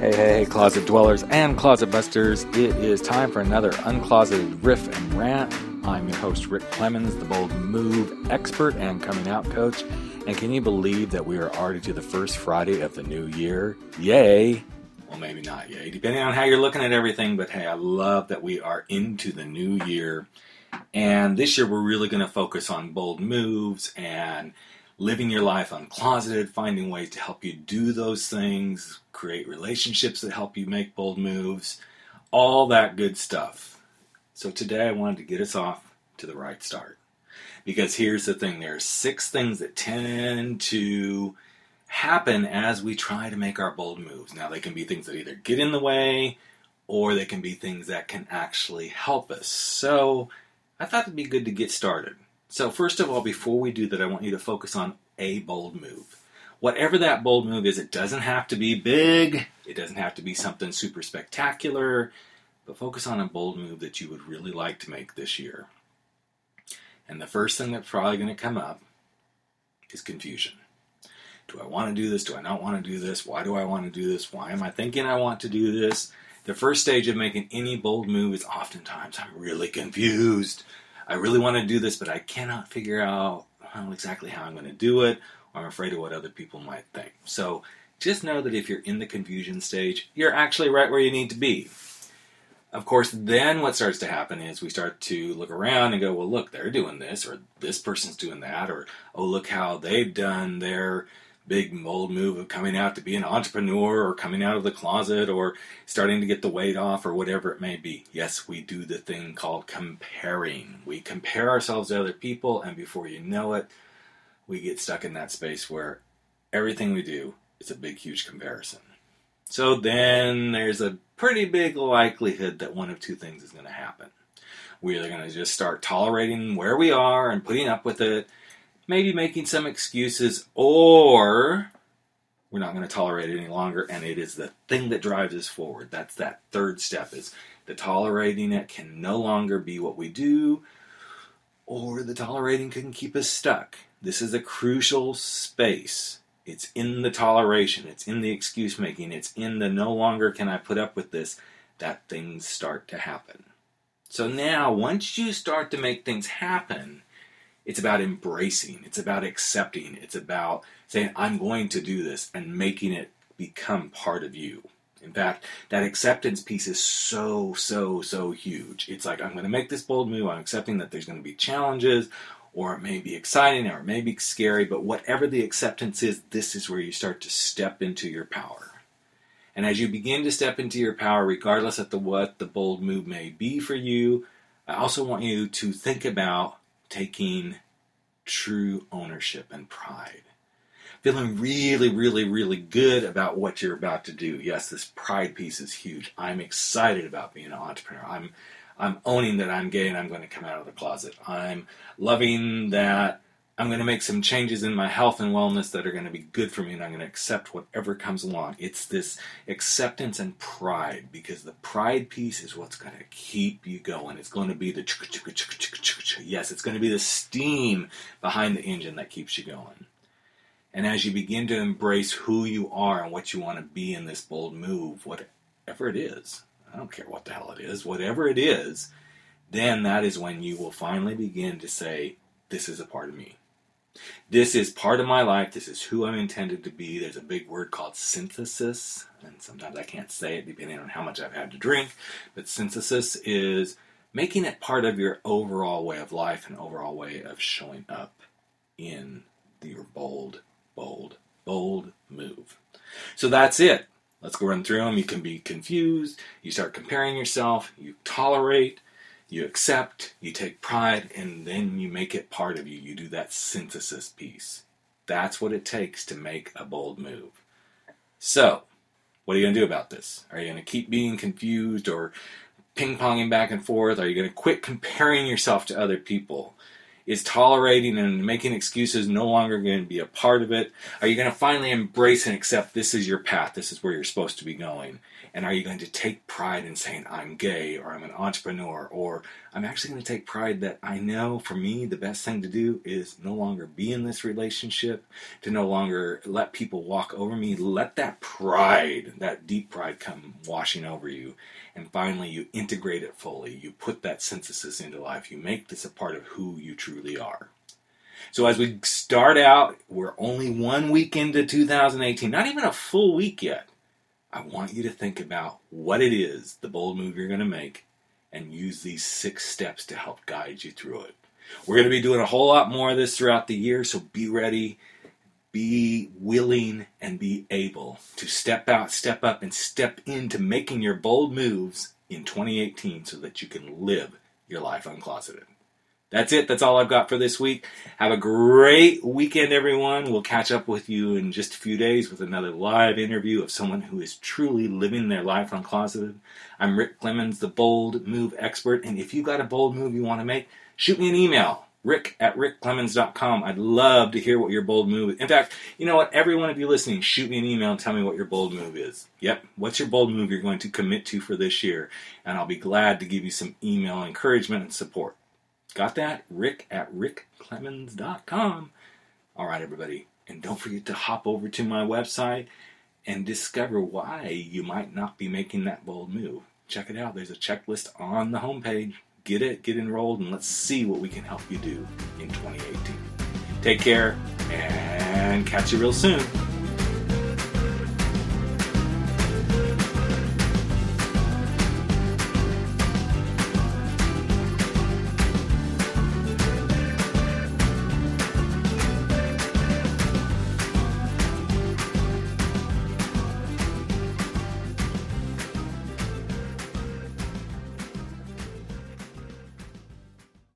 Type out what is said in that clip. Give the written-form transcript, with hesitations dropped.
Hey, closet dwellers and closet busters. It is time for another uncloseted riff and rant. I'm your host, Rick Clemens, the Bold Move expert and coming out coach. And can you believe that we are already to the first Friday of the new year? Yay! Well, maybe not yay, depending on how you're looking at everything. But hey, I love that we are into the new year. And this year we're really going to focus on bold moves and living your life uncloseted, finding ways to help you do those things, create relationships that help you make bold moves, all that good stuff. So today I wanted to get us off to the right start. Because here's the thing, there are 6 things that tend to happen as we try to make our bold moves. Now they can be things that either get in the way, or they can be things that can actually help us. So I thought it'd be good to get started. So first of all, before we do that, I want you to focus on a bold move. Whatever that bold move is, it doesn't have to be big. It doesn't have to be something super spectacular. But focus on a bold move that you would really like to make this year. And the first thing that's probably going to come up is confusion. Do I want to do this? Do I not want to do this? Why do I want to do this? Why am I thinking I want to do this? The first stage of making any bold move is oftentimes, I'm really confused. I really want to do this, but I cannot figure out exactly how I'm going to do it, or I'm afraid of what other people might think. So just know that if you're in the confusion stage, you're actually right where you need to be. Of course, then what starts to happen is we start to look around and go, well, look, they're doing this, or this person's doing that, or, oh, look how they've done their big bold move of coming out to be an entrepreneur, or coming out of the closet, or starting to get the weight off, or whatever it may be. Yes, we do the thing called comparing. We compare ourselves to other people, and before you know it, we get stuck in that space where everything we do is a big, huge comparison. So then there's a pretty big likelihood that one of two things is going to happen. We're either going to just start tolerating where we are and putting up with it, maybe making some excuses, or we're not going to tolerate it any longer, and it is the thing that drives us forward. That's that third step, is the tolerating it can no longer be what we do, or the tolerating can keep us stuck. This is a crucial space. It's in the toleration, it's in the excuse making, it's in the no longer can I put up with this, that things start to happen. So now, once you start to make things happen, it's about embracing, it's about accepting, it's about saying, I'm going to do this, and making it become part of you. In fact, that acceptance piece is so huge. It's like, I'm going to make this bold move, I'm accepting that there's going to be challenges, or it may be exciting, or it may be scary, but whatever the acceptance is, this is where you start to step into your power. And as you begin to step into your power, regardless of what the bold move may be for you, I also want you to think about taking true ownership and pride. Feeling really good about what you're about to do. Yes, this pride piece is huge. I'm excited about being an entrepreneur. I'm owning that I'm gay and I'm going to come out of the closet. I'm loving that I'm going to make some changes in my health and wellness that are going to be good for me, and I'm going to accept whatever comes along. It's this acceptance and pride, because the pride piece is what's going to keep you going. It's going to be the yes, it's going to be the steam behind the engine that keeps you going. And as you begin to embrace who you are and what you want to be in this bold move, whatever it is, I don't care what the hell it is, whatever it is, then that is when you will finally begin to say, this is a part of me. This is part of my life. This is who I'm intended to be. There's a big word called synthesis, and sometimes I can't say it depending on how much I've had to drink, but synthesis is making it part of your overall way of life and overall way of showing up in your bold move. So that's it. Let's go run through them. You can be confused. You start comparing yourself. You tolerate. You accept, you take pride, and then you make it part of you. You do that synthesis piece. That's what it takes to make a bold move. So, what are you going to do about this? Are you going to keep being confused or ping-ponging back and forth? Are you going to quit comparing yourself to other people? Is tolerating and making excuses no longer going to be a part of it? Are you going to finally embrace and accept this is your path, this is where you're supposed to be going? And are you going to take pride in saying, I'm gay, or I'm an entrepreneur, or I'm actually going to take pride that I know for me the best thing to do is no longer be in this relationship, to no longer let people walk over me. Let that pride, that deep pride, come washing over you. And finally, you integrate it fully. You put that synthesis into life. You make this a part of who you truly are. So as we start out, we're only 1 week into 2018, not even a full week yet. I want you to think about what it is, the bold move you're going to make, and use these 6 steps to help guide you through it. We're going to be doing a whole lot more of this throughout the year, so be ready, be willing, and be able to step out, step up, and step into making your bold moves in 2018 so that you can live your life uncloseted. That's it. That's all I've got for this week. Have a great weekend, everyone. We'll catch up with you in just a few days with another live interview of someone who is truly living their life uncloseted. I'm Rick Clemens, the Bold Move Expert, and if you've got a bold move you want to make, shoot me an email, rick@rickclemens.com. I'd love to hear what your bold move is. In fact, you know what? Every one of you listening, shoot me an email and tell me what your bold move is. Yep, what's your bold move you're going to commit to for this year? And I'll be glad to give you some email encouragement and support. Got that? rick@rickclemens.com. All right, everybody. And don't forget to hop over to my website and discover why you might not be making that bold move. Check it out. There's a checklist on the homepage. Get it, get enrolled, and let's see what we can help you do in 2018. Take care, and catch you real soon.